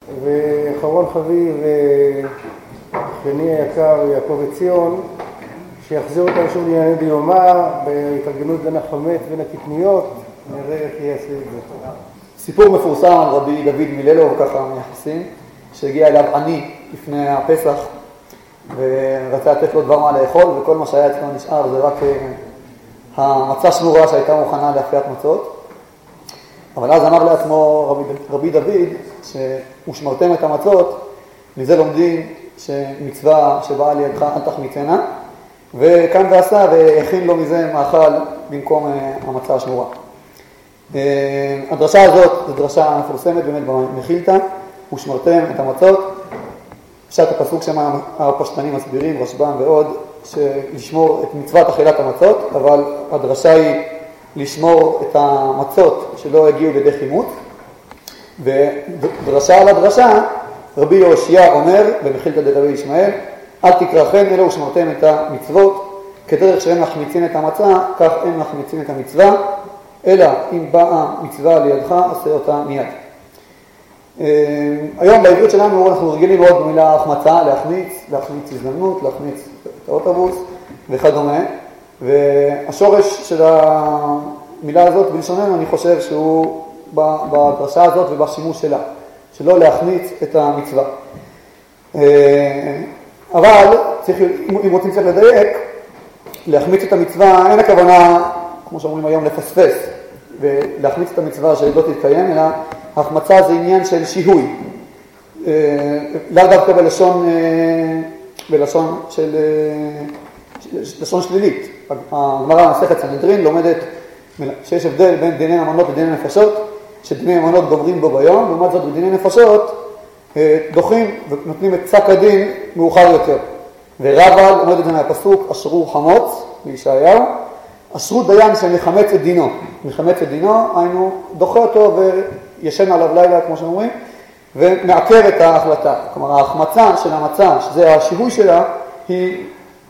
ואחרון חביב שני היקר יעקב עציון, שיחזיר אותנו שוב לענייני דיומא בהתארגנות בין החמץ בין הקטניות. נראה איך יעשה את זה. סיפור מפורסם על רבי דוד מיללוב, ככה מייחסים, שהגיע אליו עני לפני הפסח ורצה לתת לו דבר מה לאכול, וכל מה שהיה אצלנו נשאר זה רק המצה שמורה שהייתה מוכנה לאפיית מצות. אבל אז אמר לעצמו רבי דוד ש"ושמרתם את המצות", מזה לומדים שמצווה שבאה לידך אל תחמיצנה, וקם ועשה והכין לו מזה מאכל במקום המצה השמורה. הדרשה הזאת זו דרשה מפורסמת באמת במחילתא, ושמרתם את המצות. פשט הפסוק שם הפשטנים מסבירים, רשב"ם ועוד, שלשמור את מצוות אכילת המצות, אבל הדרשה היא לשמור את המצות שלא הגיעו לידי חימוץ. ודרשה על הדרשה, רבי יהושע אומר במחילתא דרבי ישמעאל, אל תקראכם אלא ושמרתם את המצוות, כדרך שהם מחמיצים את המצה, כך הם מחמיצים את המצווה, אלא אם באה מצווה לידך, עשה אותה מיד. היום בעברית שלנו אנחנו רגילים מאוד במילה החמצה, להחמיץ הזדמנות, להחמיץ את האוטובוס וכדומה. והשורש של המילה הזאת בלשוננו, אני חושב שהוא בדרשה הזאת ובשימוש שלה, שלא להחמיץ את המצווה. אבל אם רוצים קצת לדייק, להחמיץ את המצווה אין הכוונה, כמו שאומרים היום, לפספס ולהחמיץ את המצווה שלא תתקיים, אלא ההחמצה זה עניין של שיהוי, לא דווקא בלשון שלילית. הגמרא במסכת סנהדרין לומדת שיש הבדל בין דיני ממונות לדיני נפשות, שדיני ממונות גומרים בו ביום, לעומת זאת בדיני נפשות דוחים ונותנים את פסק הדין מאוחר יותר. ורבא לומד את זה מהפסוק אשרו חמוץ בישעיהו, אשרו דיין שמחמץ את דינו. מחמץ את דינו, היינו דוחה אותו וישן עליו לילה, כמו שאומרים, ומעכב את ההחלטה. כלומר, ההחמצה של המצה, שזה השיווי שלה, היא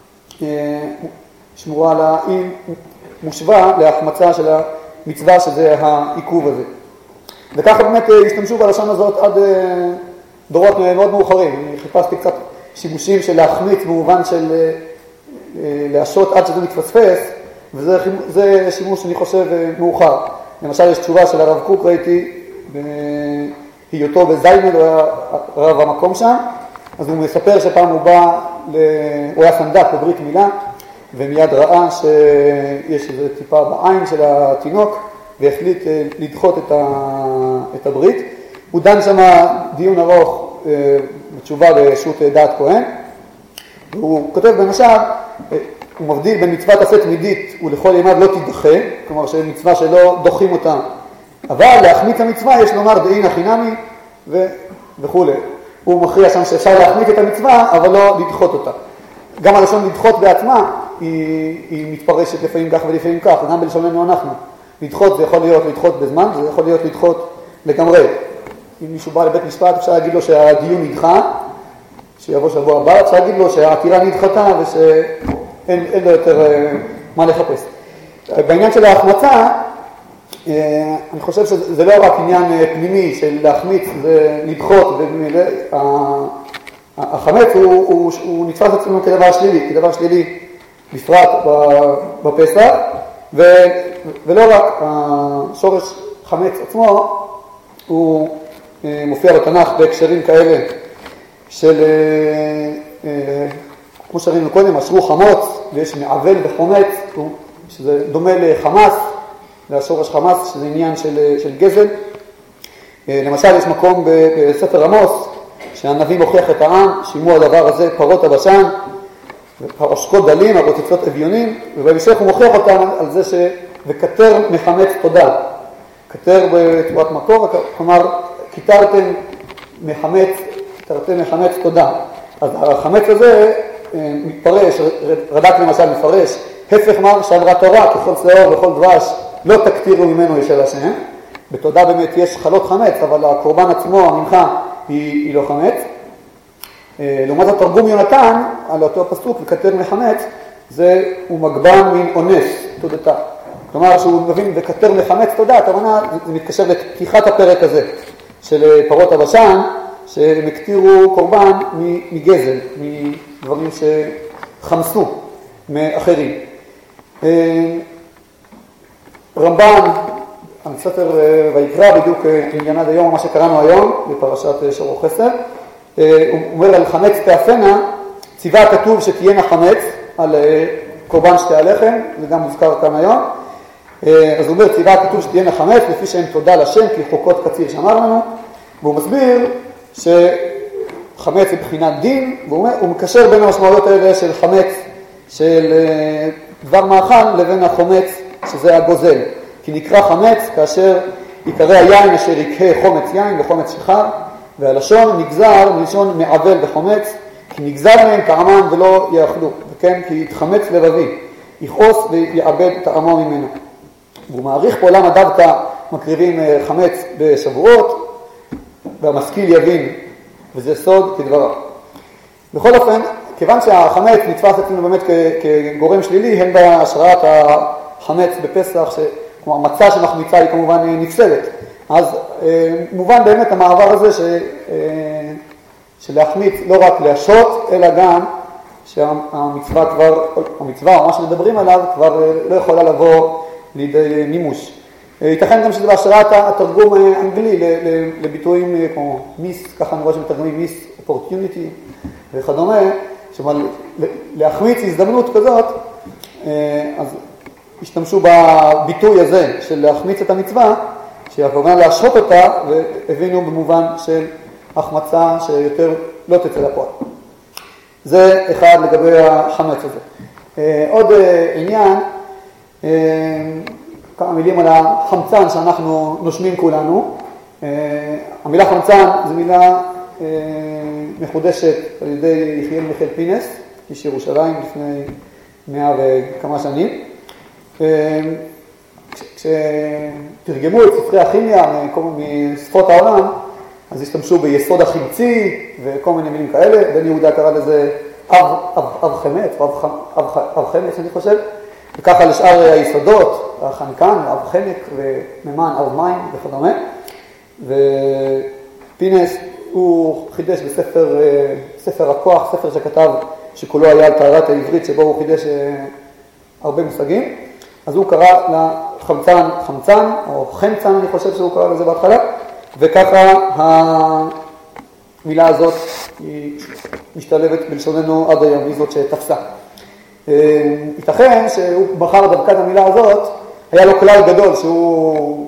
שמורה לה, היא מושווה להחמצה של המצווה, שזה העיכוב הזה. וככה באמת השתמשו בלשון הזאת עד דורות מאוד מאוחרים. אני חיפשתי קצת שימושים של להחמיץ במובן של להשות עד שזה מתפספס, וזה שימוש שאני חושב מאוחר. למשל יש תשובה של הרב קוק, ראיתי בהיותו בזיימל, הוא היה רב המקום שם, אז הוא מספר שפעם הוא היה סנדק בברית מילה, ומיד ראה שיש איזו טיפה בעין של התינוק, והחליט לדחות את הברית. הוא דן שם דיון ארוך בתשובה לשו"ת דעת כהן, והוא כותב במשל, הוא מבדיל בין מצוות עשה תמידית ולכל ימיו לא תידחה, כלומר שמצווה שלא דוחים אותה, אבל להחמיץ המצווה יש לומר דאין הכי נמי וכו'. הוא מכריע שם שאפשר להחמיץ את המצווה אבל לא לדחות אותה. גם הלשון לדחות בעצמה היא מתפרשת לפעמים כך ולפעמים כך, גם בלשוננו אנחנו. לדחות זה יכול להיות לדחות בזמן, זה יכול להיות לדחות לגמרי. אם מישהו בא לבית משפט אפשר להגיד לו שהדיון נדחה, שיבוא שבוע הבא, אפשר להגיד לו שהעתירה נדחתה ושאין לו יותר מה לחפש. בעניין של ההחמצה, אני חושב שזה לא רק עניין פנימי של להחמיץ ולדחות, החמץ הוא נתפס אצלנו כדבר שלילי בפרט בפסח, ולא רק השורש חמץ עצמו, הוא מופיע בתנ"ך בהקשרים כאלה של, כמו שראינו קודם, אשרו חמוץ, ויש מעבל וחומץ, שזה דומה לחמאס, לשורש חמאס, שזה עניין של גזל. למשל, יש מקום בספר עמוס, שהנביא מוכיח את העם, שימו הדבר הזה פרות הבשן, העושקות דלים, הרוצצות אביונים, ובהמשך הוא מוכיח אותם על זה וכתר מחמץ תודה. כתר בתורת מקור, כלומר, כתרתם מחמץ תודה. אז החמץ הזה מתפרש, רד"ק למשל מפרש, הפך מר שעברה תורה, ככל שעור וכל דבש, לא תקטירו ממנו ישאל השם. בתודה באמת יש חלות חמץ, אבל הקורבן עצמו, המנחה, היא לא חמץ. לעומת התרגום יונתן, על אותו הפסוק, וכתר מחמץ, הוא מגבן מן אונס, תודתה. כלומר, שהוא מבין וכתר מחמץ תודה, הכוונה, זה מתקשר לפתיחת הפרק הזה, של פרות הבשן, שהם הקטירו קורבן מגזל, מדברים שחמסו מאחרים. רמב"ן, הספר ויקרא בדיוק עניין עד היום, מה שקראנו היום בפרשת שבוע חסד, הוא אומר על חמץ תאפנה, ציווה כתוב שתהיינה חמץ על קורבן שתי הלחם, זה גם מוזכר כאן היום. אז הוא אומר ציווה כתוב שתהיינה חמץ לפי שהם תודה לשם כי חוקות קציר שאמר לנו, והוא מסביר שחמץ היא בחינת דין, והוא מקשר בין המשמעויות האלה של חמץ של דבר מאכל לבין החומץ שזה הגוזל, כי נקרא חמץ כאשר עיקרי היין אשר יקהה חומץ יין וחומץ שחר, והלשון נגזר מלשון מעבל וחומץ, כי נגזר מהם טעמם ולא יאכלו, וכן כי יתחמץ לבבי, יכעוס ויעבד טעמו ממנו. והוא מעריך פה למה דווקא מקריבים חמץ בשבועות, והמשכיל יבין, וזה סוד כדבריו. בכל אופן, כיוון שהחמץ נתפס אצלנו באמת כגורם שלילי, הן בהשראת החמץ בפסח, כלומר מצה שמחמיצה היא כמובן נפסלת. אז מובן באמת המעבר הזה שלהחמיץ לא רק להשעות, אלא גם שהמצווה כבר, המצווה או מה שמדברים עליו כבר לא יכולה לבוא לידי מימוש. ייתכן גם שזה בהשראת התרגום האנגלי לביטויים כמו מיס, ככה אני רואה שמתרגמים מיס אופורטיוניטי וכדומה, שמה להחמיץ הזדמנות כזאת, אז השתמשו בביטוי הזה של להחמיץ את המצווה, שהכוונה להשהות אותה, והבינו במובן של החמצה שיותר לא תצא לפועל. זה אחד לגבי החמץ הזה. עוד עניין, כמה מילים על החמצן שאנחנו נושמים כולנו. המילה חמצן זו מילה מחודשת על ידי יחיאל מיכאל פינס, איש ירושלים לפני 100 וכמה שנים. כשתרגמו את ספרי הכימיה משפות העולם, אז השתמשו ביסוד החמצי וכל מיני מילים כאלה. בן יהודה קרא לזה אב חמץ, או אב חמץ אני חושב, וככה לשאר היסודות, החנקן, אב חנק ומימן, אב מים וכדומה. ופינס הוא חידש בספר הכוח, ספר שכתב שכולו היה על טהרת העברית, שבו הוא חידש הרבה מושגים. אז הוא קרא לחמצן חמצן, או חמצן אני חושב שהוא קרא לזה בהתחלה, וככה המילה הזאת היא משתלבת בלשוננו עד היום, היא זאת שתפסה. ייתכן שהוא בחר דווקא את המילה הזאת, היה לו כלל גדול שהוא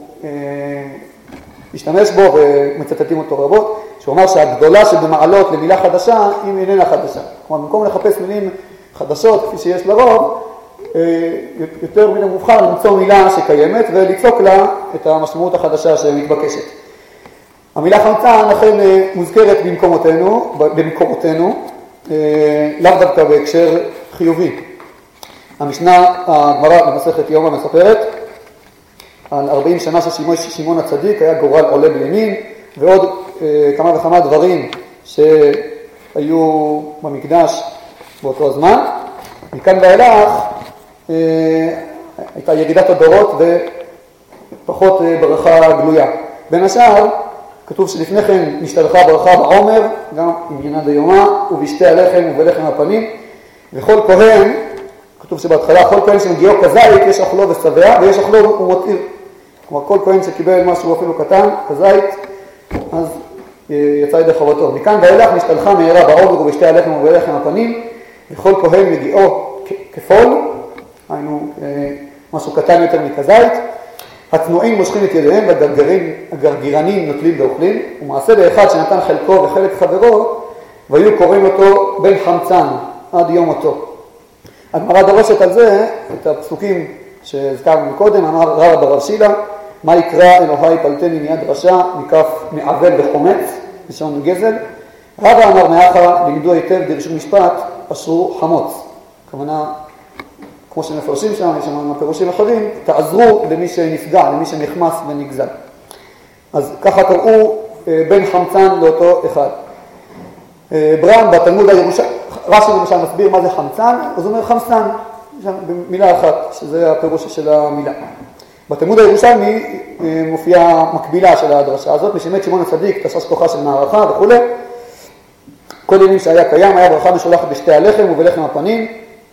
השתמש בו ומצטטים אותו רבות, שהוא אמר שהגדולה שבמעלות למילה חדשה היא איננה חדשה. כלומר, במקום לחפש מילים חדשות כפי שיש לרוב, יותר מן המובחר למצוא מילה שקיימת וליצוק לה את המשמעות החדשה שמתבקשת. המילה חמצן אכן מוזכרת במקומותינו, לאו דווקא בהקשר חיובי. המשנה, הגמרא במסכת יומא מספרת על 40 שנה של שמעון הצדיק, היה גורל עולה בימין, ועוד כמה וכמה דברים שהיו במקדש באותו הזמן. מכאן ואילך הייתה ירידת הדורות ופחות ברכה גלויה. בין השאר, כתוב שלפני כן נשתלחה ברכה בעומר, גם עניינה דיומא, ובשתי הלחם ובלחם הפנים, וכל כהן, כתוב שבהתחלה, כל כהן שמגיעו כזית, יש אכלו ושבע, ויש אכלו ומותיר. כלומר, כל כהן שקיבל משהו אפילו קטן, כזית, אז יצא ידי חובתו. מכאן ואילך נשתלחה מהרה בעומר ובשתי הלחם ובלחם הפנים, וכל כהן מגיעו כפול, היינו משהו קטן יותר מכזית, התנועים מושכים את ידיהם והגרגירנים נוטלים ואוכלים, ומעשה באחד שנתן חלקו וחלק חברו, והיו קוראים אותו בן חמצן עד יום מותו. הגמרא דורשת על זה את הפסוקים שהזכרנו קודם, אמר רבא בר שילה, מה יקרא אלוהי פלטני מיד רשע, מכף מעבל וחומץ, לשון גזל. רבא אמר מאחה, לימדו היטב דרשו משפט, אשרו חמוץ. כמובן, כמו שמפרשים שם, יש שם פירושים אחרים, תעזרו למי שנפגע, למי שנחמס ונגזל. אז ככה קראו בן חמצן לאותו אחד. ברם בתלמוד הירושלמי, רש"י למשל מסביר מה זה חמצן, אז הוא אומר חמצן, במילה אחת, שזה הפירוש של המילה. בתלמוד הירושלמי מופיעה מקבילה של הדרשה הזאת, משמת שמעון הצדיק, תשש כוחה של מערכה וכו'. כל ימים שהיה קיים, היה ברכה משולחת בשתי הלחם ובלחם הפנים.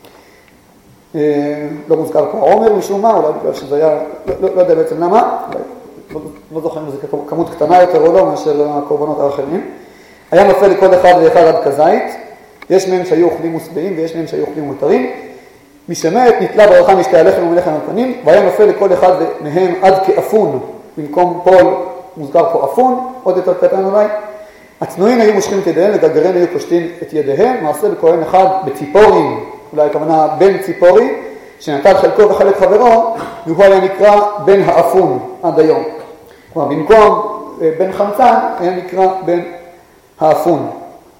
לא מוזכר פה עומר משום מה, אולי בגלל שזה היה, לא יודע בעצם למה, לא זוכר אם זה כמות קטנה יותר או לא מאשר הקורבנות האחרים. היה נופל לכל אחד ואחד עד כזית, יש מהם שהיו אוכלים מושבעים ויש מהם שהיו אוכלים מותרים. משמת נתלה ברכה משתי הלחם ומלחם הפנים, והיה נופל לכל אחד מהם עד כאפון, במקום פול מוזכר פה אפון, עוד יותר קטן אולי. הצנועים היו מושכים את ידיהם וגרגריהם היו פושטים את ידיהם, מעשה בכהן אחד בציפורים, אולי הכוונה בן ציפורי, שנטל חלקו וחלק חברו, והוא היה נקרא בן האפון עד היום. כלומר, במקום בן חמצן, היה נקרא בן האפון.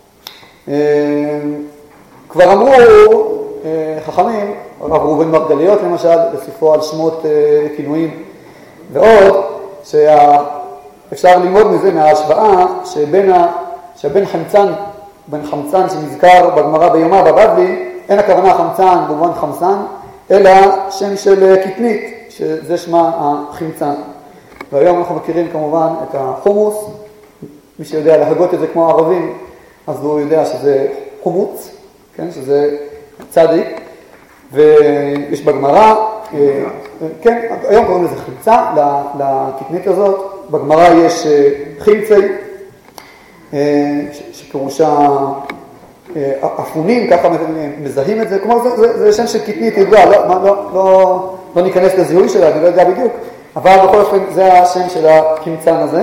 כבר אמרו חכמים, הרב ראובן מרגליות למשל, בספרו על שמות כינויים ועוד, אפשר ללמוד מזה מההשוואה שבן חמצן שנזכר בגמרא ביומא בבבלי, אין הכוונה חמצן במובן חמסן, אלא שם של קטנית, שזה שמה החמצן. והיום אנחנו מכירים כמובן את החומוס, מי שיודע להגות את זה כמו הערבים, אז הוא יודע שזה חומוץ, כן, שזה צדיק, ויש בגמרא, כן, היום קוראים לזה חמצה, לקטנית הזאת, בגמרא יש חמצי, שפירושה אפונים, ככה מזהים את זה, כלומר זה שם של קטנית ידוע, לא ניכנס לזיהוי שלה, אני לא יודע בדיוק, אבל בכל אופן זה השם של הקמצן הזה.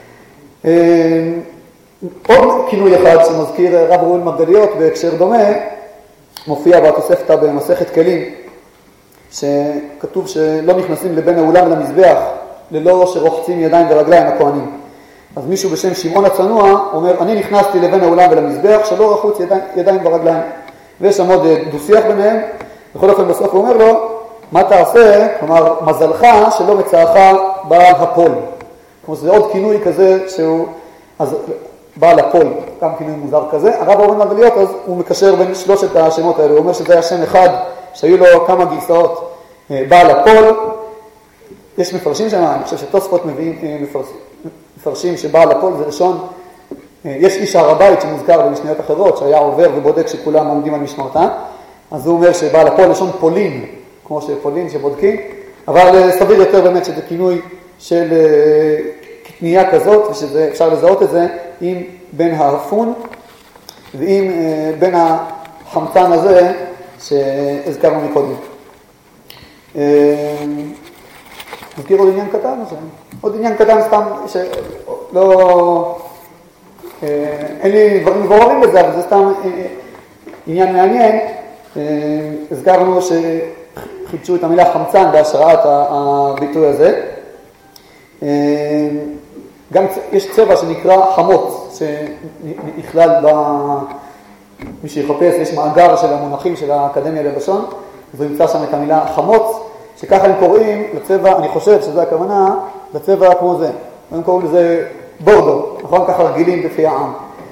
עוד כינוי אחד שמזכיר רב ראובן מרגליות בהקשר דומה, מופיע בתוספתא במסכת כלים, שכתוב שלא נכנסים לבין האולם ולמזבח, ללא שרוחצים ידיים ורגליים הכהנים. אז מישהו בשם שמעון הצנוע אומר, אני נכנסתי לבין האולם ולמזבח, שלא רחוץ ידיים ורגליים. ויש שם עוד דו-שיח ביניהם, בכל אופן בסוף הוא אומר לו, מה תעשה? כלומר, מזלך שלא מצאך בעל הפול. כלומר, זה עוד כינוי כזה שהוא, אז בעל הפול, גם כינוי מוזר כזה. הרב ראובן מרגליות, אז הוא מקשר בין שלושת השמות האלה, הוא אומר שזה היה שם אחד, שהיו לו כמה גרסאות, בעל הפול. יש מפרשים שם, אני חושב שתוספות מפרשים שבעל הפול זה לשון, יש איש הר הבית שמוזכר במשניות אחרות, שהיה עובר ובודק שכולם עומדים על משמרתם, אז הוא אומר שבעל הפול לשון פולין, כמו שפולין שבודקים, אבל סביר יותר באמת שזה כינוי של קטנייה כזאת, ושאפשר לזהות את זה עם בן האפון, ועם בן החמצן הזה שהזכרנו מקודם. נזכיר עוד עניין קטן, עוד עניין קטן סתם שלא, אין לי דברים מבוררים בזה, אבל זה סתם עניין מעניין. הזכרנו שחידשו את המילה חמצן בהשראת הביטוי הזה. גם יש צבע שנקרא חמוץ, שנכלל מי שיחפש, יש מאגר של המונחים של האקדמיה ללשון, אז הוא ימצא שם את המילה חמוץ, שככה הם קוראים לצבע, אני חושב שזה הכוונה, לצבע כמו זה. הם קוראים לזה בורדו, נכון? ככה רגילים בפי העם.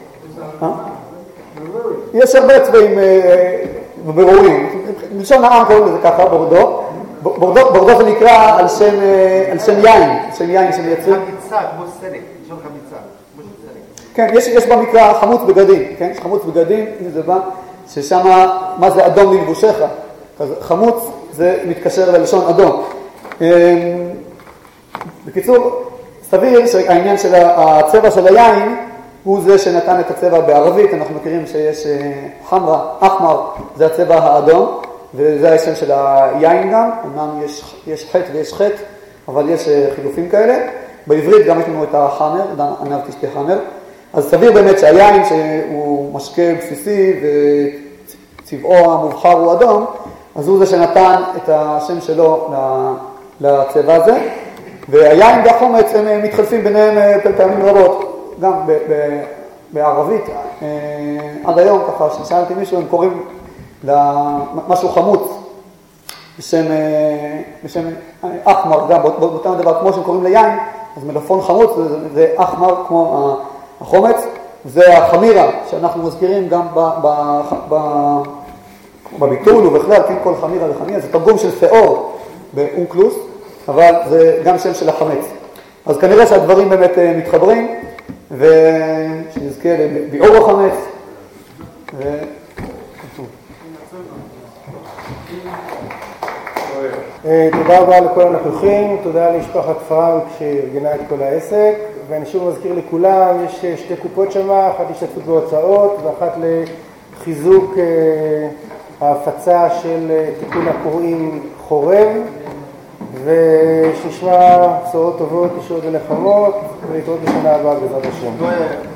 יש הרבה צבעים ברורים. בלשון העם קוראים לזה ככה, בורדו. בורדו זה נקרא על שם יין, שם יין שמייצרים. חמיצה, כמו סלק, לשון חמיצה. כן, יש במקרא חמוץ בגדים, כן? יש חמוץ בגדים, אם זה בא, ששם, מה זה אדום ללבושך? חמוץ זה מתקשר ללשון אדום. בקיצור, סביר שהעניין של הצבע של היין הוא זה שנתן את הצבע בערבית. אנחנו מכירים שיש חמרה, אחמר, זה הצבע האדום, וזה השם של היין גם. אמנם יש חטא ויש חטא, אבל יש חילופים כאלה. בעברית גם יש לנו את החמר, ענב תשתה חמר. אז סביר באמת שהיין שהוא משקה בסיסי וצבעו המובחר הוא אדום, אז הוא זה שנתן את השם שלו לצבע הזה. והיין והחומץ הם מתחלפים ביניהם פעמים רבות, גם בערבית. עד היום, ככה ששאלתי מישהו, הם קוראים למשהו חמוץ בשם אחמר, גם באותם דבר כמו שהם קוראים ליין, אז מלפון חמוץ זה אחמר כמו החומץ. זה החמירה שאנחנו מזכירים גם בביטול ובכלל, כן, כל חמירה וחמירה, זה תרגום של פאור באונקלוס, אבל זה גם שם של החמץ. אז כנראה שהדברים באמת מתחברים, ושנזכה לביעור החמץ. תודה רבה לכל הנוכחים, תודה למשפחת פרנק שארגנה את כל העסק, ואני שוב מזכיר לכולם, יש שתי קופות שמה, אחת השתתפות בהוצאות ואחת לחיזוק ההפצה של תיקון הקוראים חורב, ושנשמע בשורות טובות, ישועות ונחמות, ולהתראות בשנה הבאה בעזרת השם.